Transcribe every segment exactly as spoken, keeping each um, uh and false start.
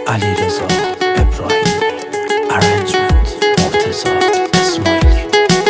علیرضا ابراهیمی، ارنجمنت مرتضی اسماعیلی.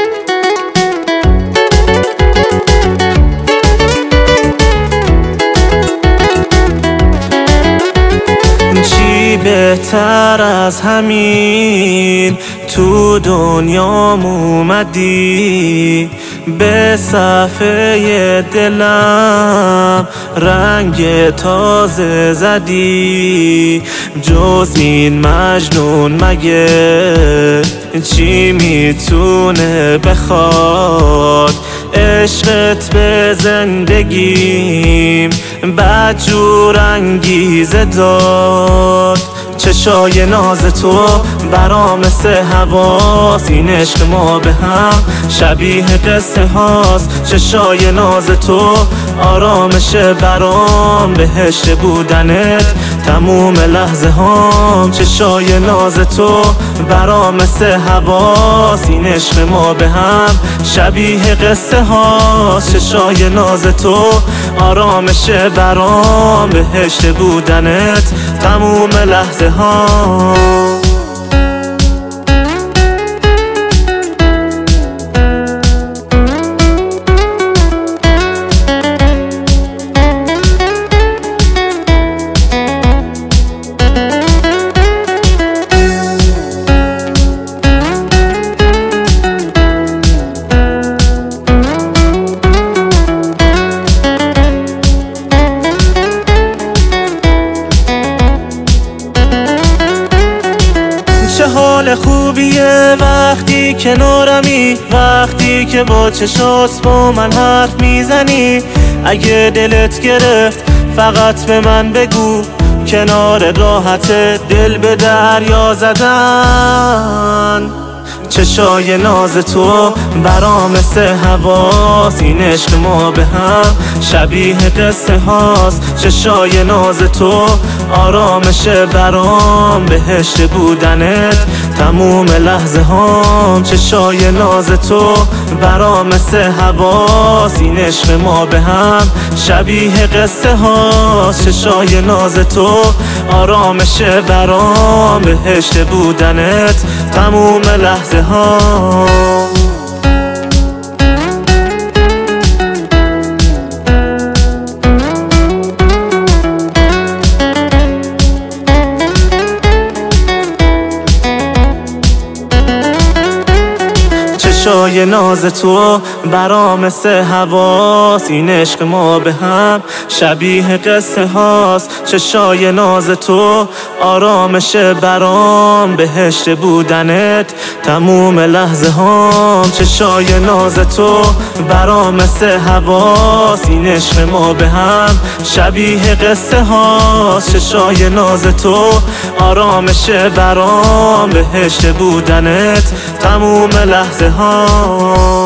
چی بهتر از همین تو دنیام اومدی، به صفحه دلم رنگ تازه زدی. جز این مجنون مگه چی میتونه بخواد؟ عشقت به زندگیم بدجور انگیزه داد. چشای ناز تو برام مثل هواست، این عشق ما به هم شبیه قصه هاست. چشای ناز تو آرامش برام، بهشت بودنت تموم لحظه هام. چشای ناز تو برام مثل هواست، این عشق ما به هم شبیه قصه هاست. چشای ناز تو آرامش برام، بهشت بودنت تموم لحظه ها. چه حال خوبیه وقتی کنارمی، وقتی که با چشات با من حرف میزنی. اگه دلت گرفت فقط به من بگو، کنار راحت دل به دریا زدن. چشای ناز تو برام مثل هواست، این عشق ما به هم شبیه قصه هاست. چشای ناز تو آرامش برام، بهشت بودنت تموم لحظه هام. چشای ناز تو برام مثل هواست، این عشق ما به هم شبیه قصه هاست. چشای ناز تو آرامش برام، بهشت بودنت تموم لحظه ها. چشای ناز تو برام مثل هواست، این عشق ما به هم شبیه قصه هاست. چشای ناز تو آرامش برام، بهشت بودنت تموم لحظه هام. چشای ناز تو برام مثل هواست، این عشق ما به هم شبیه قصه هاست. چشای ناز تو آرامش برام، بهشت بودنت تموم لحظه ها.